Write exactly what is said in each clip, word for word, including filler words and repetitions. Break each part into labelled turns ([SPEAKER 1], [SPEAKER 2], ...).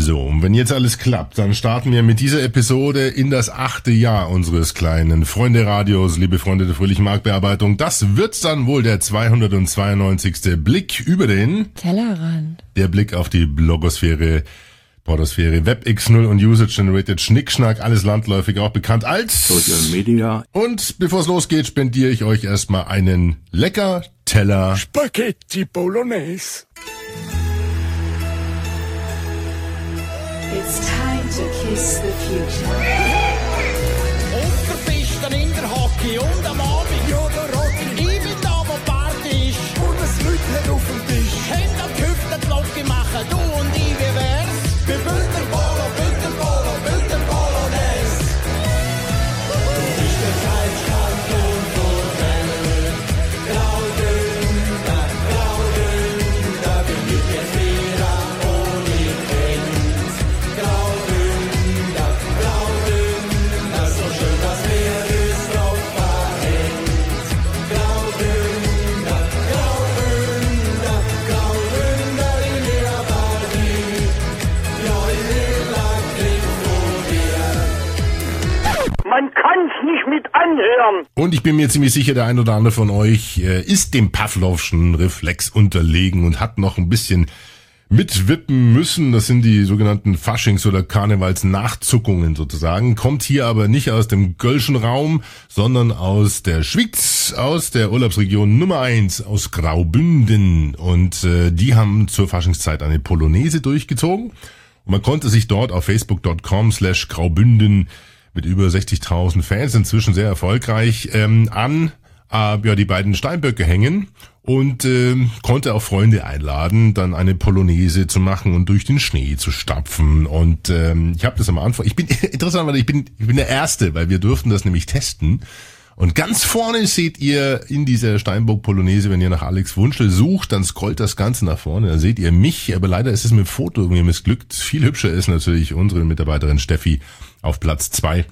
[SPEAKER 1] So, und wenn jetzt alles klappt, dann starten wir mit dieser Episode in das achte Jahr unseres kleinen Freunde-Radios, liebe Freunde der fröhlichen Marktbearbeitung. Das wird dann wohl der zweihundertzweiundneunzigste Blick über den
[SPEAKER 2] Tellerrand.
[SPEAKER 1] Der Blick auf die Blogosphäre, Podosphäre, Web X null und User-Generated Schnickschnack, alles landläufig auch bekannt als
[SPEAKER 3] Social Media.
[SPEAKER 1] Und bevor es losgeht, spendiere ich euch erstmal einen lecker Teller
[SPEAKER 3] Spaghetti Bolognese.
[SPEAKER 4] It's time to kiss the future.
[SPEAKER 5] Und der Pisten in der Hockey und am Abend. Ja, der Rocky. Ich bin da, wo Party ist.
[SPEAKER 3] Und es Leute auf dem Tisch.
[SPEAKER 5] Hände am Hüften die Glocke machen, du und ich, wie wär's?
[SPEAKER 3] Wir Bündner Polo, Bündner Polo, Bündner Bolognese. Du bist der Zeitkanton der Welt. Graudünda, Graudünda, bin ich der Vierer ohne Kind. Graudünda, Graudünda, so schön, dass wir uns drauf verhängt. Graudünda, Graudünda, Graudünda, in ihrer Party. Ja, ich will ein Blick vor dir.
[SPEAKER 5] Man kann's nicht mit anhören.
[SPEAKER 1] Und ich bin mir ziemlich sicher, der ein oder andere von euch äh, ist dem Pavlovschen Reflex unterlegen und hat noch ein bisschen mitwippen müssen. Das sind die sogenannten Faschings- oder Karnevalsnachzuckungen sozusagen. Kommt hier aber nicht aus dem Gölschen Raum, sondern aus der Schweiz, aus der Urlaubsregion Nummer eins, aus Graubünden. Und äh, die haben zur Faschingszeit eine Polonaise durchgezogen. Und man konnte sich dort auf facebook punkt com slash Graubünden mit über sechzigtausend Fans, inzwischen sehr erfolgreich, ähm, an äh, ja die beiden Steinböcke hängen und äh, konnte auch Freunde einladen, dann eine Polonaise zu machen und durch den Schnee zu stapfen. Und ähm, ich habe das am Anfang, ich bin interessant, weil ich bin ich bin der Erste, weil wir durften das nämlich testen. Und ganz vorne seht ihr in dieser Steinbock-Polonaise, wenn ihr nach Alex Wunschel sucht, dann scrollt das Ganze nach vorne, dann seht ihr mich, aber leider ist es mit dem Foto irgendwie missglückt. Viel hübscher ist natürlich unsere Mitarbeiterin Steffi auf Platz zwei.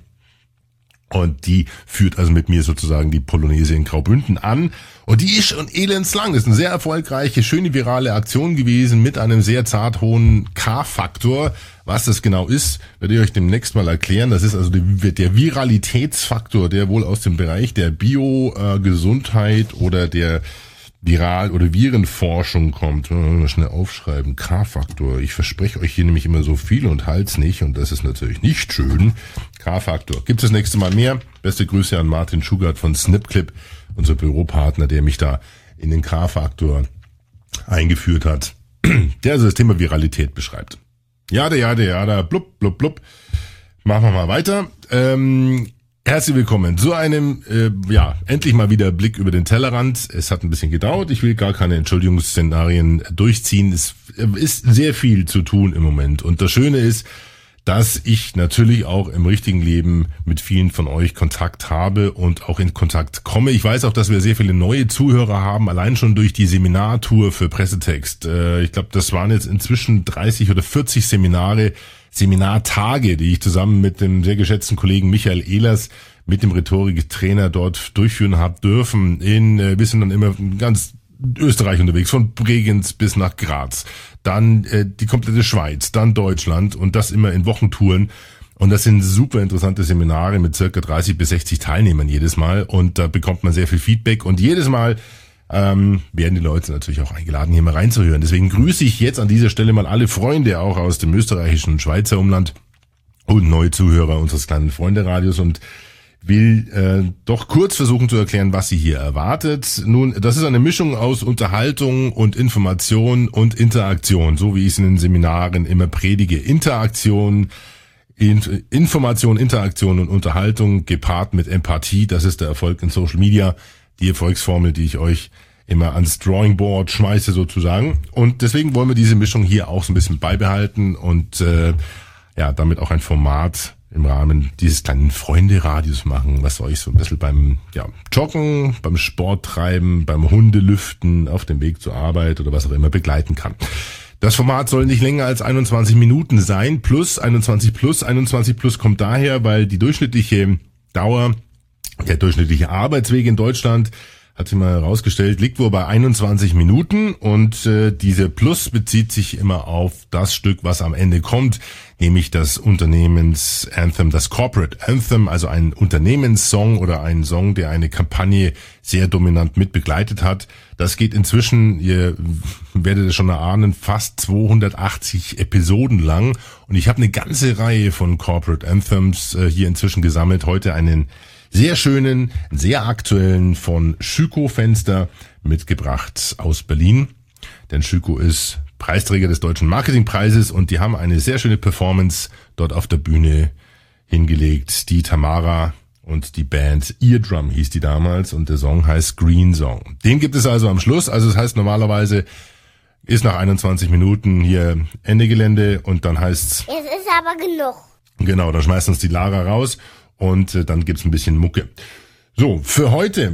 [SPEAKER 1] Und die führt also mit mir sozusagen die Polonaise in Graubünden an. Und die ist schon elendslang. Das ist eine sehr erfolgreiche, schöne virale Aktion gewesen mit einem sehr zart hohen K-Faktor. Was das genau ist, werde ich euch demnächst mal erklären. Das ist also der Viralitätsfaktor, der wohl aus dem Bereich der Bio-Gesundheit oder der Viral- oder Virenforschung kommt. Mal schnell aufschreiben. K-Faktor. Ich verspreche euch hier nämlich immer so viel und halt's nicht. Und das ist natürlich nicht schön. K-Faktor. Gibt es das nächste Mal mehr? Beste Grüße an Martin Schugart von Snipclip, unser Büropartner, der mich da in den K-Faktor eingeführt hat. Der also das Thema Viralität beschreibt. Ja, der, ja, der, ja, der, blub, blub, blub. Machen wir mal weiter. Ähm, Herzlich willkommen zu einem, äh, ja, endlich mal wieder Blick über den Tellerrand. Es hat ein bisschen gedauert. Ich will gar keine Entschuldigungsszenarien durchziehen. Es ist sehr viel zu tun im Moment. Und das Schöne ist, dass ich natürlich auch im richtigen Leben mit vielen von euch Kontakt habe und auch in Kontakt komme. Ich weiß auch, dass wir sehr viele neue Zuhörer haben, allein schon durch die Seminartour für Pressetext. Äh, ich glaube, das waren jetzt inzwischen dreißig oder vierzig Seminare, Seminartage, die ich zusammen mit dem sehr geschätzten Kollegen Michael Ehlers, mit dem Rhetoriktrainer dort durchführen habe dürfen. In, äh, wir sind dann immer ganz Österreich unterwegs, von Bregenz bis nach Graz, dann äh, die komplette Schweiz, dann Deutschland und das immer in Wochentouren. Und das sind super interessante Seminare mit circa dreißig bis sechzig Teilnehmern jedes Mal und da bekommt man sehr viel Feedback und jedes Mal ähm, werden die Leute natürlich auch eingeladen, hier mal reinzuhören. Deswegen grüße ich jetzt an dieser Stelle mal alle Freunde, auch aus dem österreichischen und Schweizer Umland und neue Zuhörer unseres kleinen Freunde-Radios und will äh, doch kurz versuchen zu erklären, was Sie hier erwartet. Nun, das ist eine Mischung aus Unterhaltung und Information und Interaktion, so wie ich es in den Seminaren immer predige. Interaktion, In- Information, Interaktion und Unterhaltung gepaart mit Empathie, das ist der Erfolg in Social Media, die Erfolgsformel, die ich euch immer ans Drawing Board schmeiße sozusagen. Und deswegen wollen wir diese Mischung hier auch so ein bisschen beibehalten und äh, ja, damit auch ein Format im Rahmen dieses kleinen Freunde-Radios machen, was euch so ein bisschen beim ja, Joggen, beim Sporttreiben, beim Hundelüften, auf dem Weg zur Arbeit oder was auch immer begleiten kann. Das Format soll nicht länger als einundzwanzig Minuten sein, plus einundzwanzig plus. einundzwanzig plus kommt daher, weil die durchschnittliche Dauer, der durchschnittliche Arbeitsweg in Deutschland hat sich mal herausgestellt, liegt wohl bei einundzwanzig Minuten und äh, diese Plus bezieht sich immer auf das Stück, was am Ende kommt, nämlich das Unternehmens-Anthem, das Corporate Anthem, also ein Unternehmenssong oder ein Song, der eine Kampagne sehr dominant mit begleitet hat. Das geht inzwischen, ihr werdet es schon erahnen, fast zweihundertachtzig Episoden lang und ich habe eine ganze Reihe von Corporate Anthems äh, hier inzwischen gesammelt. Heute einen sehr schönen, sehr aktuellen von Schüko Fenster mitgebracht aus Berlin. Denn Schüko ist Preisträger des Deutschen Marketingpreises und die haben eine sehr schöne Performance dort auf der Bühne hingelegt. Die Tamara und die Band Eardrum hieß die damals und der Song heißt Green Song. Den gibt es also am Schluss. Also das heißt normalerweise ist nach einundzwanzig Minuten hier Ende Gelände und dann heißt's...
[SPEAKER 2] Es ist aber genug.
[SPEAKER 1] Genau, dann schmeißt uns die Lara raus. Und äh, dann gibt's ein bisschen Mucke. So, für heute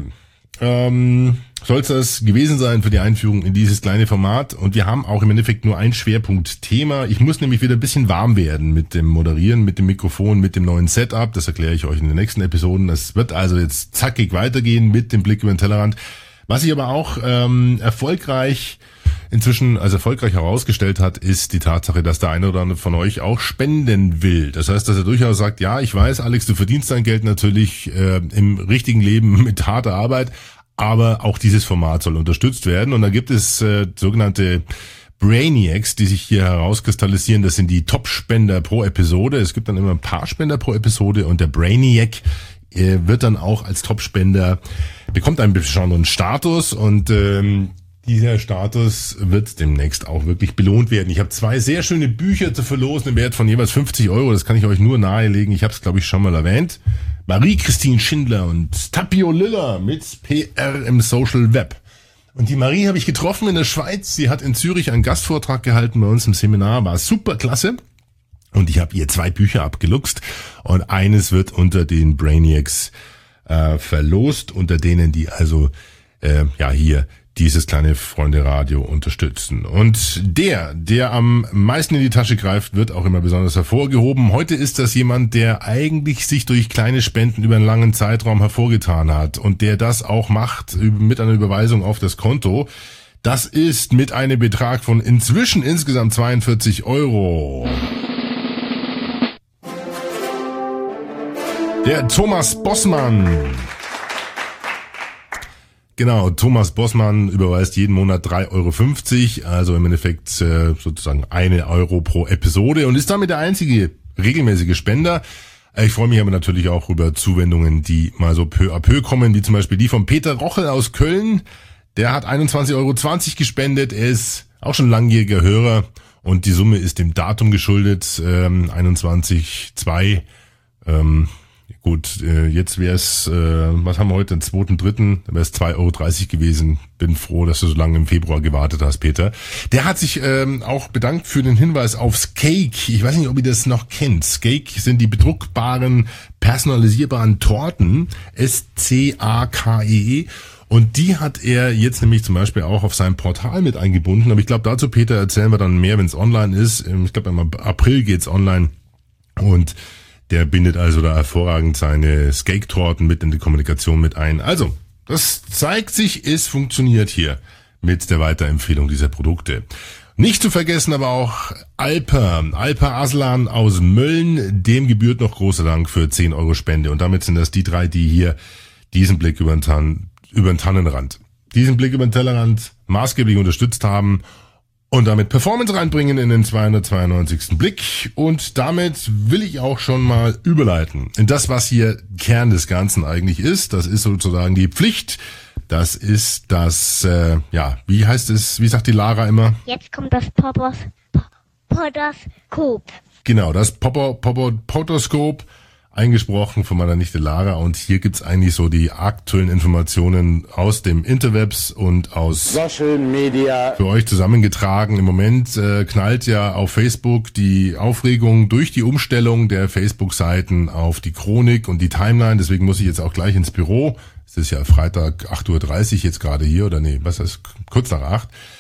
[SPEAKER 1] ähm, soll es das gewesen sein für die Einführung in dieses kleine Format. Und wir haben auch im Endeffekt nur ein Schwerpunktthema. Ich muss nämlich wieder ein bisschen warm werden mit dem Moderieren, mit dem Mikrofon, mit dem neuen Setup. Das erkläre ich euch in den nächsten Episoden. Es wird also jetzt zackig weitergehen mit dem Blick über den Tellerrand. Was ich aber auch ähm, erfolgreich inzwischen als erfolgreich herausgestellt hat, ist die Tatsache, dass der eine oder andere von euch auch spenden will. Das heißt, dass er durchaus sagt, ja, ich weiß, Alex, du verdienst dein Geld natürlich äh, im richtigen Leben mit harter Arbeit, aber auch dieses Format soll unterstützt werden. Und da gibt es äh, sogenannte Brainiacs, die sich hier herauskristallisieren. Das sind die Top-Spender pro Episode. Es gibt dann immer ein paar Spender pro Episode und der Brainiac äh, wird dann auch als Top-Spender, bekommt einen besonderen Status und ähm, dieser Status wird demnächst auch wirklich belohnt werden. Ich habe zwei sehr schöne Bücher zu verlosen im Wert von jeweils fünfzig Euro. Das kann ich euch nur nahelegen. Ich habe es, glaube ich, schon mal erwähnt. Marie-Christine Schindler und Tapio Liller mit P R im Social Web. Und die Marie habe ich getroffen in der Schweiz. Sie hat in Zürich einen Gastvortrag gehalten bei uns im Seminar. War super klasse. Und ich habe ihr zwei Bücher abgeluchst. Und eines wird unter den Brainiacs äh, verlost, unter denen die also äh, ja hier dieses kleine Freunde-Radio unterstützen. Und der, der am meisten in die Tasche greift, wird auch immer besonders hervorgehoben. Heute ist das jemand, der eigentlich sich durch kleine Spenden über einen langen Zeitraum hervorgetan hat und der das auch macht mit einer Überweisung auf das Konto. Das ist mit einem Betrag von inzwischen insgesamt zweiundvierzig Euro. Der Thomas Bossmann. Genau, Thomas Bossmann überweist jeden Monat drei Euro fünfzig, also im Endeffekt äh, sozusagen eine Euro pro Episode und ist damit der einzige regelmäßige Spender. Ich freue mich aber natürlich auch über Zuwendungen, die mal so peu à peu kommen, wie zum Beispiel die von Peter Rochel aus Köln. Der hat einundzwanzig Euro zwanzig gespendet, er ist auch schon langjähriger Hörer und die Summe ist dem Datum geschuldet, ähm, einundzwanzig zwei. Ähm, Gut, äh, jetzt wäre es, äh, was haben wir heute, den zweiten dritten Da wäre es zwei Euro dreißig gewesen. Bin froh, dass du so lange im Februar gewartet hast, Peter. Der hat sich ähm, auch bedankt für den Hinweis auf Skake. Ich weiß nicht, ob ihr das noch kennt. Skake sind die bedruckbaren, personalisierbaren Torten. S C A K E E. Und die hat er jetzt nämlich zum Beispiel auch auf seinem Portal mit eingebunden. Aber ich glaube, dazu, Peter, erzählen wir dann mehr, wenn es online ist. Ich glaube, im April geht's online. Und der bindet also da hervorragend seine Skake-Torten mit in die Kommunikation mit ein. Also, das zeigt sich, es funktioniert hier mit der Weiterempfehlung dieser Produkte. Nicht zu vergessen aber auch Alper, Alper Aslan aus Mölln, dem gebührt noch großer Dank für zehn Euro Spende. Und damit sind das die drei, die hier diesen Blick über den, Tan- über den Tannenrand, diesen Blick über den Tellerrand maßgeblich unterstützt haben und damit Performance reinbringen in den zweihundertzweiundneunzigsten Blick. Und damit will ich auch schon mal überleiten in das, was hier Kern des Ganzen eigentlich ist. Das ist sozusagen die Pflicht. Das ist das, äh, ja, wie heißt es, wie sagt die Lara immer?
[SPEAKER 2] Jetzt kommt das Poppers, Podoskop.
[SPEAKER 1] Genau, das Popper, Popper, Podoskop, eingesprochen von meiner Nichte Lara. Und hier gibt's eigentlich so die aktuellen Informationen aus dem Interwebs und aus
[SPEAKER 6] Social Media
[SPEAKER 1] für euch zusammengetragen. Im Moment äh, knallt ja auf Facebook die Aufregung durch die Umstellung der Facebook-Seiten auf die Chronik und die Timeline. Deswegen muss ich jetzt auch gleich ins Büro. Es ist ja Freitag acht Uhr dreißig jetzt gerade hier, oder nee, was ist kurz nach acht.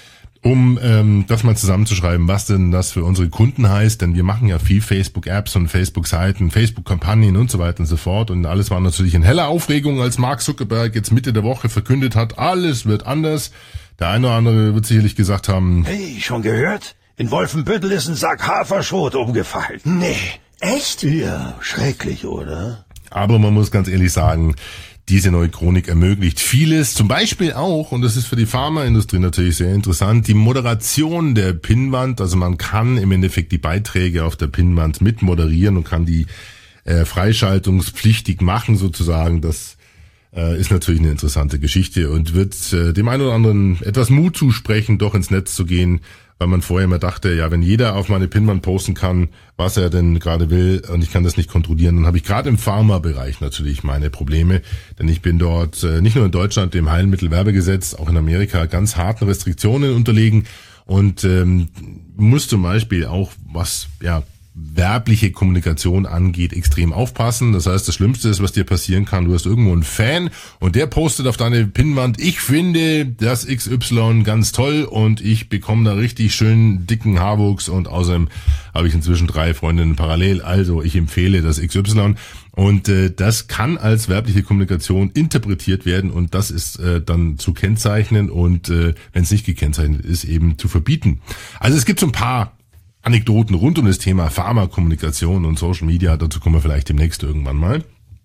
[SPEAKER 1] um ähm, das mal zusammenzuschreiben, was denn das für unsere Kunden heißt, denn wir machen ja viel Facebook-Apps und Facebook-Seiten, Facebook-Kampagnen und so weiter und so fort und alles war natürlich in heller Aufregung, als Mark Zuckerberg jetzt Mitte der Woche verkündet hat, alles wird anders. Der eine oder andere wird sicherlich gesagt haben,
[SPEAKER 6] Hey, schon gehört? In Wolfenbüttel ist ein Sack Haferschrot umgefallen. Nee. Echt? Ja, schrecklich, oder?
[SPEAKER 1] aber man muss ganz ehrlich sagen, diese neue Chronik ermöglicht vieles, zum Beispiel auch, und das ist für die Pharmaindustrie natürlich sehr interessant, die Moderation der Pinnwand. Also man kann im Endeffekt die Beiträge auf der Pinnwand mit moderieren und kann die äh, freischaltungspflichtig machen sozusagen. Das äh, ist natürlich eine interessante Geschichte und wird äh, dem einen oder anderen etwas Mut zusprechen, doch ins Netz zu gehen, weil man vorher immer dachte, ja, wenn jeder auf meine Pinnwand posten kann, was er denn gerade will und ich kann das nicht kontrollieren, dann habe ich gerade im Pharmabereich natürlich meine Probleme, denn ich bin dort äh, nicht nur in Deutschland dem Heilmittelwerbegesetz, auch in Amerika ganz harten Restriktionen unterlegen und ähm, muss zum Beispiel auch, was ja werbliche Kommunikation angeht, extrem aufpassen. Das heißt, das Schlimmste ist, was dir passieren kann, du hast irgendwo einen Fan und der postet auf deine Pinnwand, ich finde das X Y ganz toll und ich bekomme da richtig schön dicken Haarwuchs und außerdem habe ich inzwischen drei Freundinnen parallel, also ich empfehle das X Y und äh, das kann als werbliche Kommunikation interpretiert werden und das ist äh, dann zu kennzeichnen und äh, wenn es nicht gekennzeichnet ist, eben zu verbieten. Also es gibt so ein paar Anekdoten rund um das Thema Pharmakommunikation und Social Media, dazu kommen wir vielleicht demnächst irgendwann mal.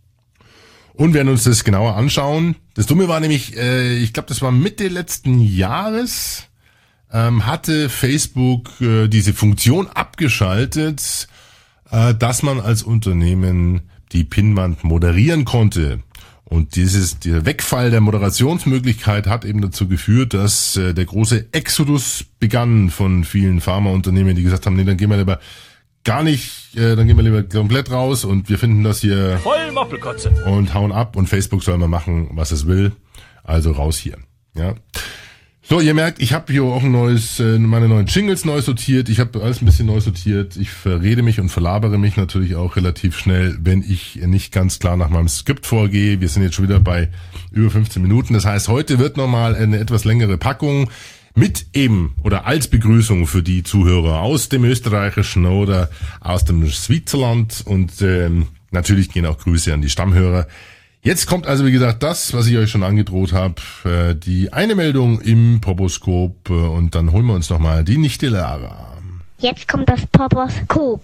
[SPEAKER 1] Und werden uns das genauer anschauen. Das Dumme war nämlich, äh, ich glaube, das war Mitte letzten Jahres, ähm, hatte Facebook äh, diese Funktion abgeschaltet, äh, dass man als Unternehmen die Pinnwand moderieren konnte. Und dieses, der Wegfall der Moderationsmöglichkeit hat eben dazu geführt, dass äh, der große Exodus begann von vielen Pharmaunternehmen, die gesagt haben, nee, dann gehen wir lieber gar nicht, äh, dann gehen wir lieber komplett raus und wir finden das hier
[SPEAKER 7] Voll Moppelkotze.
[SPEAKER 1] Und hauen ab und Facebook soll mal machen, was es will. Also raus hier. Ja. So, ihr merkt, ich habe hier auch ein neues, äh, meine neuen Jingles neu sortiert. Ich habe alles ein bisschen neu sortiert. Ich verrede mich und verlabere mich natürlich auch relativ schnell, wenn ich nicht ganz klar nach meinem Skript vorgehe. Wir sind jetzt schon wieder bei über fünfzehn Minuten. Das heißt, heute wird nochmal eine etwas längere Packung mit eben oder als Begrüßung für die Zuhörer aus dem Österreichischen oder aus dem Switzerland. Und ähm, natürlich gehen auch Grüße an die Stammhörer. Jetzt kommt also, wie gesagt, das, was ich euch schon angedroht habe, äh, die eine Meldung im Poposkop äh, und dann holen wir uns nochmal die Nichte Lara.
[SPEAKER 2] Jetzt kommt das Poposkop.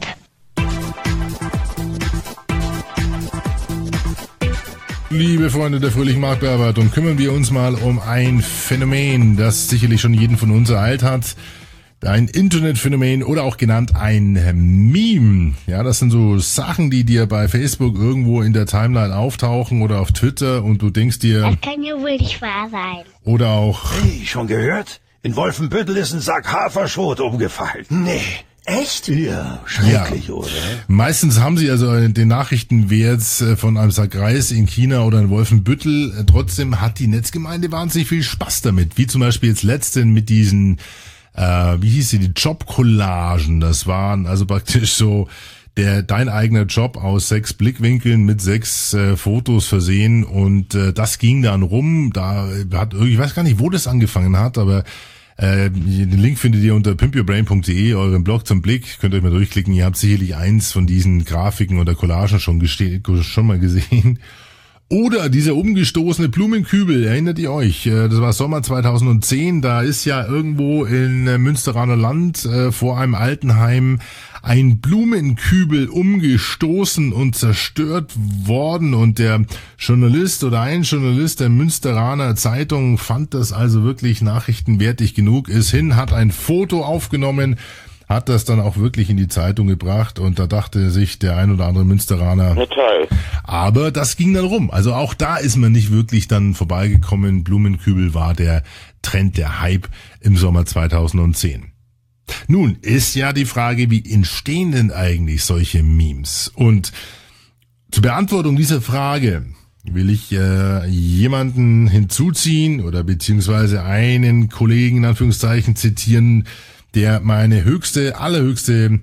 [SPEAKER 1] Liebe Freunde der fröhlichen Marktbearbeitung, kümmern wir uns mal um ein Phänomen, das sicherlich schon jeden von uns ereilt hat. Ein Internetphänomen oder auch genannt ein Meme. Ja, das sind so Sachen, die dir bei Facebook irgendwo in der Timeline auftauchen oder auf Twitter und du denkst dir...
[SPEAKER 2] Das kann ja wohl nicht wahr sein.
[SPEAKER 1] Oder auch...
[SPEAKER 6] Hey, schon gehört? In Wolfenbüttel ist ein Sack Haferschrot umgefallen. Nee. Echt? Ja, schrecklich,
[SPEAKER 1] ja.
[SPEAKER 6] Oder?
[SPEAKER 1] Meistens haben sie also den Nachrichtenwert von einem Sack Reis in China oder in Wolfenbüttel. Trotzdem hat die Netzgemeinde wahnsinnig viel Spaß damit. Wie zum Beispiel jetzt letztens mit diesen... Äh, wie hieß sie, die Jobcollagen, das waren also praktisch so der dein eigener Job aus sechs Blickwinkeln mit sechs äh, Fotos versehen und äh, das ging dann rum, da hat ich weiß gar nicht, wo das angefangen hat, aber äh, den Link findet ihr unter pimp your brain punkt de, euren Blog zum Blick, könnt ihr euch mal durchklicken, ihr habt sicherlich eins von diesen Grafiken oder Collagen schon, geste- schon mal gesehen. Oder dieser umgestoßene Blumenkübel, erinnert ihr euch? Das war Sommer zweitausendzehn, da ist ja irgendwo in Münsteraner Land äh, vor einem Altenheim ein Blumenkübel umgestoßen und zerstört worden und der Journalist oder ein Journalist der Münsteraner Zeitung fand das also wirklich nachrichtenwertig genug, ist hin, hat ein Foto aufgenommen, hat das dann auch wirklich in die Zeitung gebracht und da dachte sich der ein oder andere Münsteraner,
[SPEAKER 8] toll.
[SPEAKER 1] Aber das ging dann rum. Also auch da ist man nicht wirklich dann vorbeigekommen. Blumenkübel war der Trend, der Hype im Sommer zweitausendzehn. Nun ist ja die Frage, wie entstehen denn eigentlich solche Memes? Und zur Beantwortung dieser Frage will ich äh, jemanden hinzuziehen oder beziehungsweise einen Kollegen in Anführungszeichen zitieren, der meine höchste, allerhöchste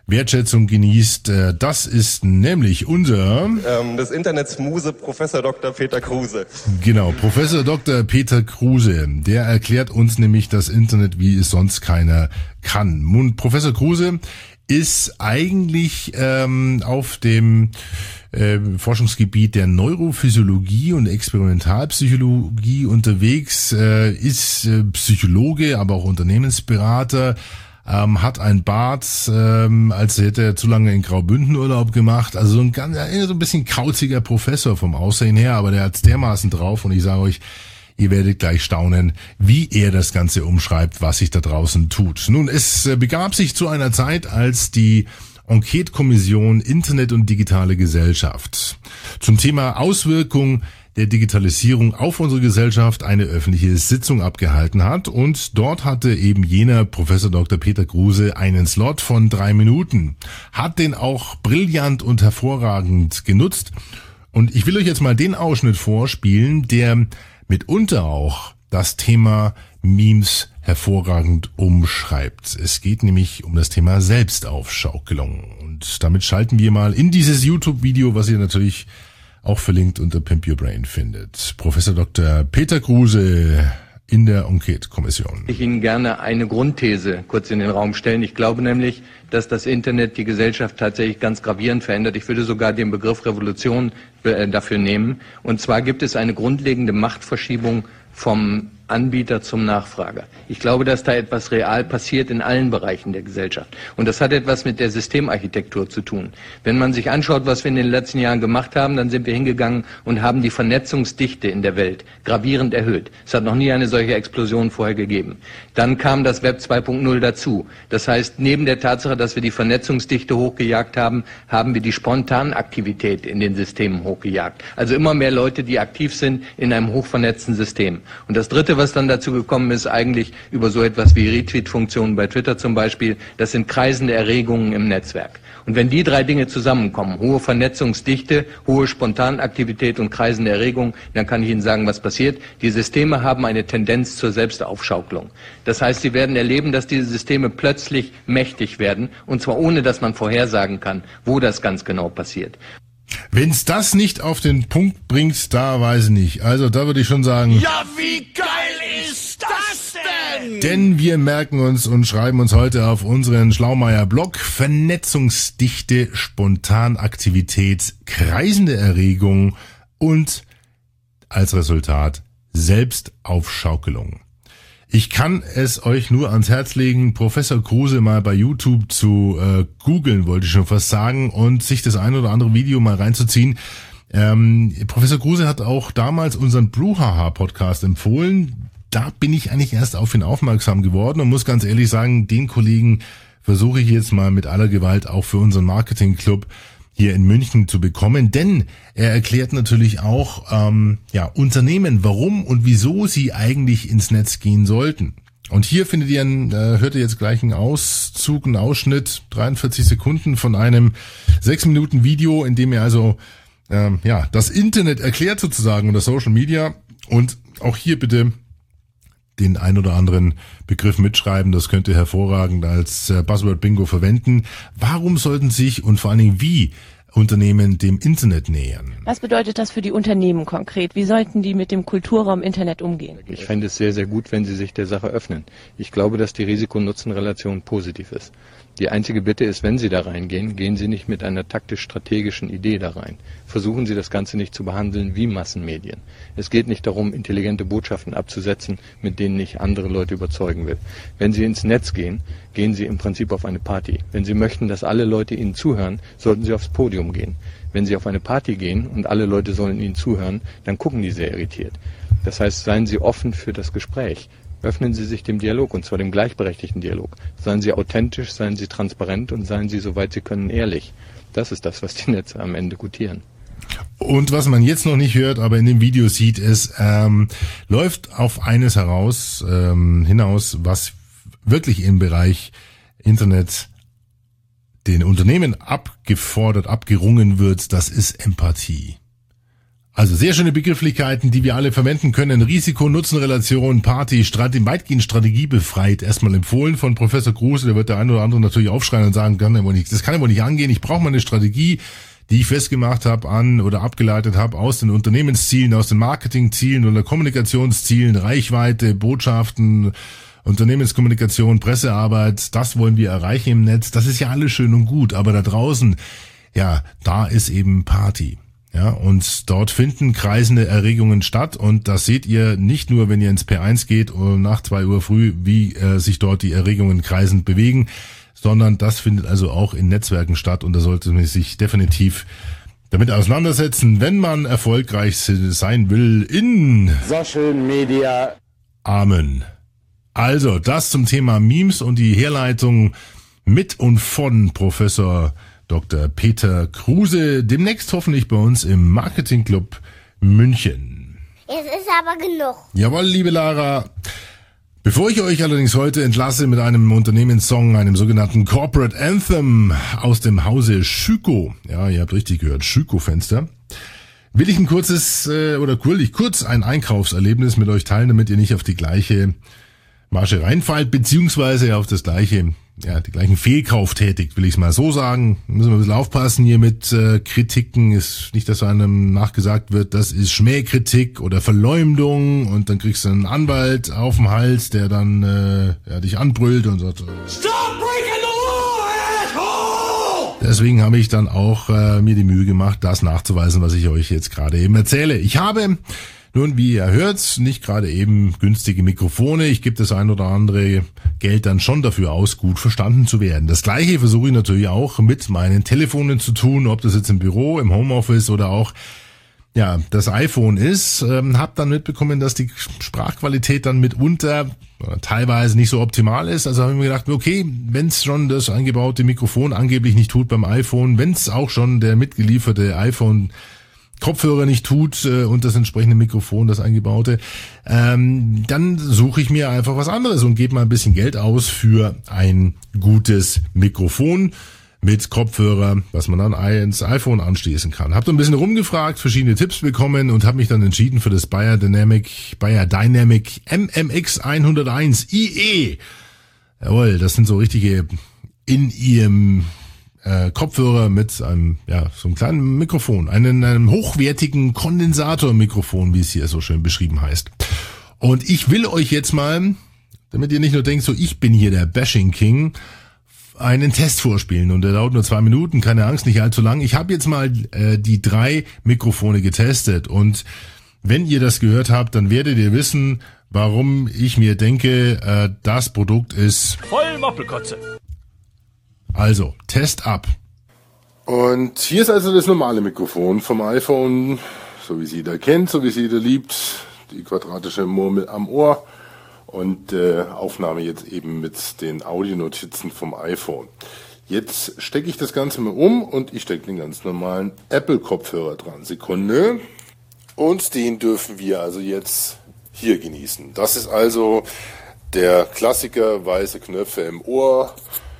[SPEAKER 1] Wertschätzung genießt. Das ist nämlich unser...
[SPEAKER 7] Ähm, des Internets Muse, Professor Doktor Peter Kruse.
[SPEAKER 1] Genau, Professor Doktor Peter Kruse. Der erklärt uns nämlich das Internet, wie es sonst keiner kann. Und Professor Kruse ist eigentlich ähm, auf dem äh, Forschungsgebiet der Neurophysiologie und Experimentalpsychologie unterwegs, äh, ist äh, Psychologe, aber auch Unternehmensberater, ähm, hat ein Bart, ähm, als hätte er zu lange in Graubünden Urlaub gemacht. Also so ein ganz, so ein bisschen kauziger Professor vom Aussehen her, aber der hat's dermaßen drauf und ich sage euch, ihr werdet gleich staunen, wie er das Ganze umschreibt, was sich da draußen tut. Nun, es begab sich zu einer Zeit, als die Enquete-Kommission Internet und digitale Gesellschaft zum Thema Auswirkung der Digitalisierung auf unsere Gesellschaft eine öffentliche Sitzung abgehalten hat. Und dort hatte eben jener Professor Doktor Peter Kruse einen Slot von drei Minuten, hat den auch brillant und hervorragend genutzt. Und ich will euch jetzt mal den Ausschnitt vorspielen, der mitunter auch das Thema Memes hervorragend umschreibt. Es geht nämlich um das Thema Selbstaufschaukelung. Und damit schalten wir mal in dieses YouTube-Video, was ihr natürlich auch verlinkt unter Pimp Your Brain findet. Professor Doktor Peter Kruse in der Enquete-Kommission.
[SPEAKER 8] Ich Ihnen gerne eine Grundthese kurz in den Raum stellen. Ich glaube nämlich, dass das Internet die Gesellschaft tatsächlich ganz gravierend verändert. Ich würde sogar den Begriff Revolution äh, dafür nehmen. Und zwar gibt es eine grundlegende Machtverschiebung vom Anbieter zum Nachfrager. Ich glaube, dass da etwas real passiert in allen Bereichen der Gesellschaft. Und das hat etwas mit der Systemarchitektur zu tun. Wenn man sich anschaut, was wir in den letzten Jahren gemacht haben, dann sind wir hingegangen und haben die Vernetzungsdichte in der Welt gravierend erhöht. Es hat noch nie eine solche Explosion vorher gegeben. Dann kam das Web zwei Punkt null dazu. Das heißt, neben der Tatsache, dass wir die Vernetzungsdichte hochgejagt haben, haben wir die Spontanaktivität in den Systemen hochgejagt. Also immer mehr Leute, die aktiv sind in einem hochvernetzten System. Und das Dritte, was dann dazu gekommen ist, eigentlich über so etwas wie Retweet-Funktionen bei Twitter zum Beispiel, das sind kreisende Erregungen im Netzwerk. Und wenn die drei Dinge zusammenkommen, hohe Vernetzungsdichte, hohe Spontanaktivität und kreisende Erregung, dann kann ich Ihnen sagen, was passiert. Die Systeme haben eine Tendenz zur Selbstaufschaukelung. Das heißt, Sie werden erleben, dass diese Systeme plötzlich mächtig werden, und zwar ohne, dass man vorhersagen kann, wo das ganz genau passiert.
[SPEAKER 1] Wenn's das nicht auf den Punkt bringt, da weiß ich nicht. Also da würde ich schon sagen...
[SPEAKER 5] Ja, wie geil ist das denn?
[SPEAKER 1] Denn wir merken uns und schreiben uns heute auf unseren Schlaumeier-Blog Vernetzungsdichte, Spontanaktivität, kreisende Erregung und als Resultat Selbstaufschaukelung. Ich kann es euch nur ans Herz legen, Professor Kruse mal bei YouTube zu äh, googeln, wollte ich schon fast sagen, und sich das ein oder andere Video mal reinzuziehen. Ähm, Professor Kruse hat auch damals unseren Brouhaha-Podcast empfohlen. Da bin ich eigentlich erst auf ihn aufmerksam geworden und muss ganz ehrlich sagen, den Kollegen versuche ich jetzt mal mit aller Gewalt auch für unseren Marketing-Club hier in München zu bekommen, denn er erklärt natürlich auch ähm, ja Unternehmen, warum und wieso sie eigentlich ins Netz gehen sollten. Und hier findet ihr, einen, äh, hört ihr jetzt gleich einen Auszug, einen Ausschnitt, dreiundvierzig Sekunden von einem sechs Minuten Video, in dem er also ähm, ja das Internet erklärt sozusagen und das Social Media. Und auch hier bitte den ein oder anderen Begriff mitschreiben, das könnt ihr hervorragend als äh, Buzzword-Bingo verwenden. Warum sollten sich und vor allen Dingen wie Unternehmen dem Internet nähern?
[SPEAKER 9] Was bedeutet das für die Unternehmen konkret? Wie sollten die mit dem Kulturraum Internet umgehen?
[SPEAKER 8] Ich fände es sehr, sehr gut, wenn sie sich der Sache öffnen. Ich glaube, dass die Risiko-Nutzen-Relation positiv ist. Die einzige Bitte ist, wenn Sie da reingehen, gehen Sie nicht mit einer taktisch-strategischen Idee da rein. Versuchen Sie das Ganze nicht zu behandeln wie Massenmedien. Es geht nicht darum, intelligente Botschaften abzusetzen, mit denen ich andere Leute überzeugen will. Wenn Sie ins Netz gehen, gehen Sie im Prinzip auf eine Party. Wenn Sie möchten, dass alle Leute Ihnen zuhören, sollten Sie aufs Podium gehen. Wenn Sie auf eine Party gehen und alle Leute sollen Ihnen zuhören, dann gucken die sehr irritiert. Das heißt, seien Sie offen für das Gespräch. Öffnen Sie sich dem Dialog, und zwar dem gleichberechtigten Dialog. Seien Sie authentisch, seien Sie transparent und seien Sie, soweit Sie können, ehrlich. Das ist das, was die Netze am Ende gutieren.
[SPEAKER 1] Und was man jetzt noch nicht hört, aber in dem Video sieht, es ähm, läuft auf eines heraus ähm, hinaus, was wirklich im Bereich Internet den Unternehmen abgefordert, abgerungen wird, das ist Empathie. Also sehr schöne Begrifflichkeiten, die wir alle verwenden können. Risiko-Nutzen-Relation, Party, Strategie, weitgehend strategiebefreit. Erstmal empfohlen von Professor Kruse. Der wird der eine oder andere natürlich aufschreien und sagen, kann ja wohl nicht, das kann ja wohl nicht angehen. Ich brauche mal eine Strategie, die ich festgemacht habe an oder abgeleitet habe aus den Unternehmenszielen, aus den Marketingzielen oder Kommunikationszielen, Reichweite, Botschaften, Unternehmenskommunikation, Pressearbeit. Das wollen wir erreichen im Netz. Das ist ja alles schön und gut. Aber da draußen, ja, da ist eben Party. Ja, und dort finden kreisende Erregungen statt und das seht ihr nicht nur, wenn ihr ins P eins geht und nach zwei Uhr früh, wie äh, sich dort die Erregungen kreisend bewegen, sondern das findet also auch in Netzwerken statt und da sollte man sich definitiv damit auseinandersetzen, wenn man erfolgreich sein will in
[SPEAKER 6] Social Media.
[SPEAKER 1] Amen. Also, das zum Thema Memes und die Herleitung mit und von Professor Doktor Peter Kruse, demnächst hoffentlich bei uns im Marketingclub München.
[SPEAKER 2] Es ist aber genug.
[SPEAKER 1] Jawohl, liebe Lara. Bevor ich euch allerdings heute entlasse mit einem Unternehmenssong, einem sogenannten Corporate Anthem aus dem Hause Schüco, ja, ihr habt richtig gehört, Schüco-Fenster, will ich ein kurzes, äh, oder kurz, kurz ein Einkaufserlebnis mit euch teilen, damit ihr nicht auf die gleiche Masche reinfallt, beziehungsweise auf das gleiche, ja, die gleichen Fehlkauf tätigt, will ich es mal so sagen. Müssen wir ein bisschen aufpassen hier mit äh, Kritiken, ist nicht, dass einem nachgesagt wird, das ist Schmähkritik oder Verleumdung und dann kriegst du einen Anwalt auf dem Hals, der dann äh, ja, dich anbrüllt und sagt,
[SPEAKER 3] Stop breaking the law, asshole!
[SPEAKER 1] Deswegen habe ich dann auch äh, mir die Mühe gemacht, das nachzuweisen, was ich euch jetzt gerade eben erzähle. Ich habe nun, wie ihr hört, nicht gerade eben günstige Mikrofone. Ich gebe das ein oder andere Geld dann schon dafür aus, gut verstanden zu werden. Das Gleiche versuche ich natürlich auch mit meinen Telefonen zu tun, ob das jetzt im Büro, im Homeoffice oder auch ja das iPhone ist. Ähm, hab dann mitbekommen, dass die Sprachqualität dann mitunter äh, teilweise nicht so optimal ist. Also habe ich mir gedacht, okay, wenn es schon das eingebaute Mikrofon angeblich nicht tut beim iPhone, wenn es auch schon der mitgelieferte iPhone Kopfhörer nicht tut äh, und das entsprechende Mikrofon, das eingebaute, ähm, dann suche ich mir einfach was anderes und gebe mal ein bisschen Geld aus für ein gutes Mikrofon mit Kopfhörer, was man dann ins iPhone anschließen kann. Hab da ein bisschen rumgefragt, verschiedene Tipps bekommen und habe mich dann entschieden für das Beyerdynamic, Beyerdynamic M M X hunderteins I E. Jawohl, das sind so richtige in ihrem Äh, Kopfhörer mit einem, ja, so einem kleinen Mikrofon, einen, einem hochwertigen Kondensatormikrofon, wie es hier so schön beschrieben heißt. Und ich will euch jetzt mal, damit ihr nicht nur denkt, so ich bin hier der Bashing King, einen Test vorspielen und der dauert nur zwei Minuten, keine Angst, nicht allzu lang. Ich habe jetzt mal äh, die drei Mikrofone getestet und wenn ihr das gehört habt, dann werdet ihr wissen, warum ich mir denke, äh, das Produkt ist
[SPEAKER 3] Voll Moppelkotze.
[SPEAKER 1] Also, Test ab. Und hier ist also das normale Mikrofon vom iPhone, so wie es jeder kennt, so wie es jeder liebt. Die quadratische Murmel am Ohr und äh, Aufnahme jetzt eben mit den Audionotizen vom iPhone. Jetzt stecke ich das Ganze mal um und ich stecke den ganz normalen Apple-Kopfhörer dran. Sekunde. Und den dürfen wir also jetzt hier genießen. Das ist also der Klassiker, weiße Knöpfe im Ohr.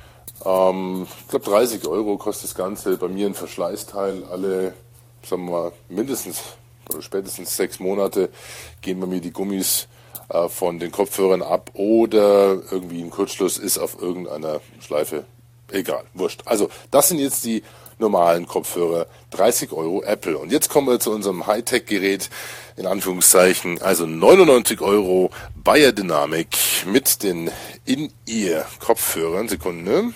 [SPEAKER 1] Ähm, ich glaube dreißig Euro kostet das Ganze, bei mir ein Verschleißteil, alle, sagen wir mal, mindestens oder spätestens sechs Monate gehen bei mir die Gummis äh, von den Kopfhörern ab oder irgendwie ein Kurzschluss ist auf irgendeiner Schleife, egal, wurscht. Also das sind jetzt die normalen Kopfhörer, dreißig Euro Apple. Und jetzt kommen wir zu unserem Hightech-Gerät, in Anführungszeichen, also neunundneunzig Euro Beyerdynamic mit den In-Ear-Kopfhörern, Sekunde.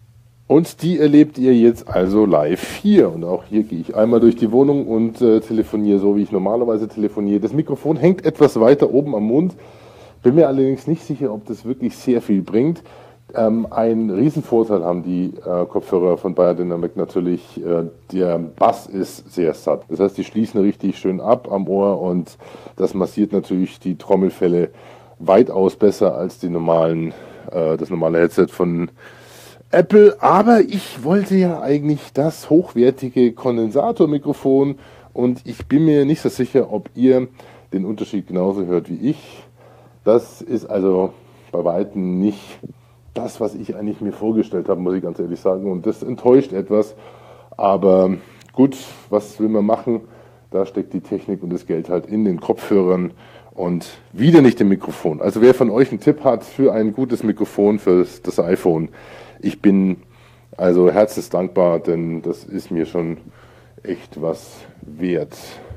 [SPEAKER 1] Und die erlebt ihr jetzt also live hier. Und auch hier gehe ich einmal durch die Wohnung und äh, telefoniere so, wie ich normalerweise telefoniere. Das Mikrofon hängt etwas weiter oben am Mund. Bin mir allerdings nicht sicher, ob das wirklich sehr viel bringt. Ähm, ein Riesenvorteil haben die äh, Kopfhörer von Beyerdynamic natürlich. Äh, der Bass ist sehr satt. Das heißt, die schließen richtig schön ab am Ohr und das massiert natürlich die Trommelfälle weitaus besser als die normalen, äh, das normale Headset von Apple, aber ich wollte ja eigentlich das hochwertige Kondensatormikrofon und ich bin mir nicht so sicher, ob ihr den Unterschied genauso hört wie ich. Das ist also bei weitem nicht das, was ich eigentlich mir vorgestellt habe, muss ich ganz ehrlich sagen, und das enttäuscht etwas, aber gut, was will man machen? Da steckt die Technik und das Geld halt in den Kopfhörern und wieder nicht im Mikrofon. Also wer von euch einen Tipp hat für ein gutes Mikrofon für das iPhone, ich bin also herzensdankbar, denn das ist mir schon echt was wert,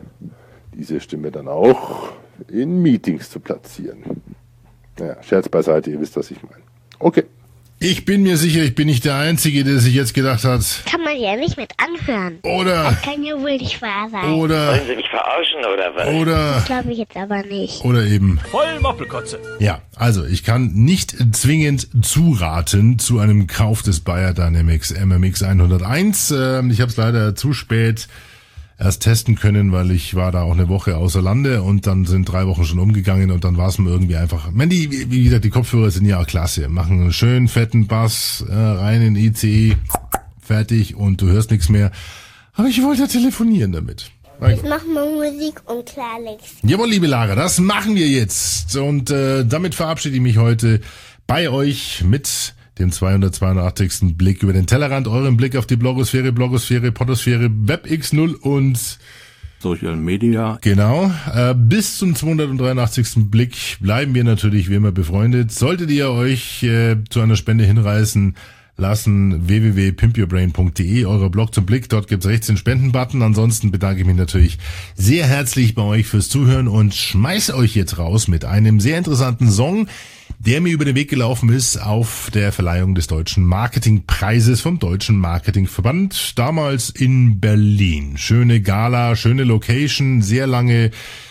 [SPEAKER 1] diese Stimme dann auch in Meetings zu platzieren. Naja, Scherz beiseite, ihr wisst, was ich meine. Okay. Ich bin mir sicher, ich bin nicht der Einzige, der sich jetzt gedacht hat.
[SPEAKER 2] Kann man ja nicht mit anhören.
[SPEAKER 1] Oder.
[SPEAKER 2] Das kann ja wohl nicht wahr sein.
[SPEAKER 1] Oder.
[SPEAKER 10] Wollen Sie mich verarschen oder was?
[SPEAKER 1] Oder.
[SPEAKER 2] Das glaube ich jetzt aber nicht.
[SPEAKER 1] Oder eben.
[SPEAKER 3] Voll Moppelkotze.
[SPEAKER 1] Ja, also ich kann nicht zwingend zuraten zu einem Kauf des Beyerdynamics M M X hunderteins. Ähm, ich habe es leider zu spät erst testen können, weil ich war da auch eine Woche außer Lande und dann sind drei Wochen schon umgegangen und dann war es mir irgendwie einfach, man, die, wie gesagt, die Kopfhörer sind ja auch klasse, machen einen schönen fetten Bass, äh, rein in I C E, fertig und du hörst nichts mehr. Aber ich wollte ja telefonieren damit.
[SPEAKER 2] Jetzt machen wir Musik und Klartext.
[SPEAKER 1] Jawohl, liebe Lara, das machen wir jetzt und äh, damit verabschiede ich mich heute bei euch mit dem zweihundertzweiundachtzigsten Blick über den Tellerrand, euren Blick auf die Blogosphäre, Blogosphäre, Podosphäre, Web X null und
[SPEAKER 11] Social Media.
[SPEAKER 1] Genau. Äh, bis zum zweihundertdreiundachtzigsten Blick bleiben wir natürlich wie immer befreundet. Solltet ihr euch äh, zu einer Spende hinreißen lassen, w w w punkt pimp your brain punkt d e, eurer Blog zum Blick. Dort gibt's rechts den Spendenbutton. Ansonsten bedanke ich mich natürlich sehr herzlich bei euch fürs Zuhören und schmeiße euch jetzt raus mit einem sehr interessanten Song, der mir über den Weg gelaufen ist auf der Verleihung des Deutschen Marketingpreises vom Deutschen Marketingverband, damals in Berlin. Schöne Gala, schöne Location, sehr lange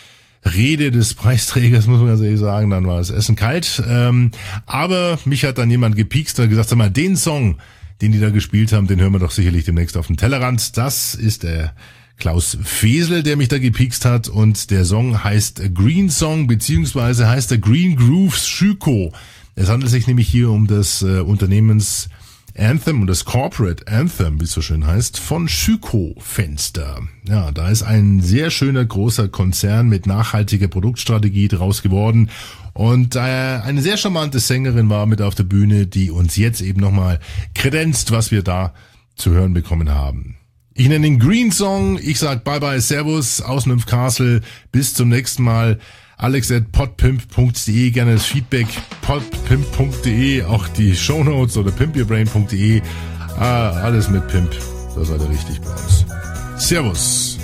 [SPEAKER 1] Rede des Preisträgers, muss man ganz ehrlich sagen, dann war das Essen kalt. Ähm, aber mich hat dann jemand gepiekst und gesagt, sag mal, den Song, den die da gespielt haben, den hören wir doch sicherlich demnächst auf dem Tellerrand. Das ist der Klaus Fesel, der mich da gepiekst hat, und der Song heißt Green Song, beziehungsweise heißt der Green Grooves Schüko. Es handelt sich nämlich hier um das äh, Unternehmens Anthem und das Corporate Anthem, wie es so schön heißt, von Schüko Fenster. Ja, da ist ein sehr schöner großer Konzern mit nachhaltiger Produktstrategie draus geworden. Und äh, eine sehr charmante Sängerin war mit auf der Bühne, die uns jetzt eben nochmal kredenzt, was wir da zu hören bekommen haben. Ich nenne den Green Song. Ich sag bye bye, servus aus Nymphcastle. Bis zum nächsten Mal. Alex at podpimp punkt de, gerne das Feedback, podpimp punkt de, auch die Shownotes oder pimp your brain punkt de. Ah, alles mit Pimp. Da seid ihr richtig bei uns. Servus.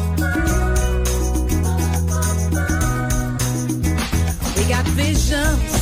[SPEAKER 12] Visions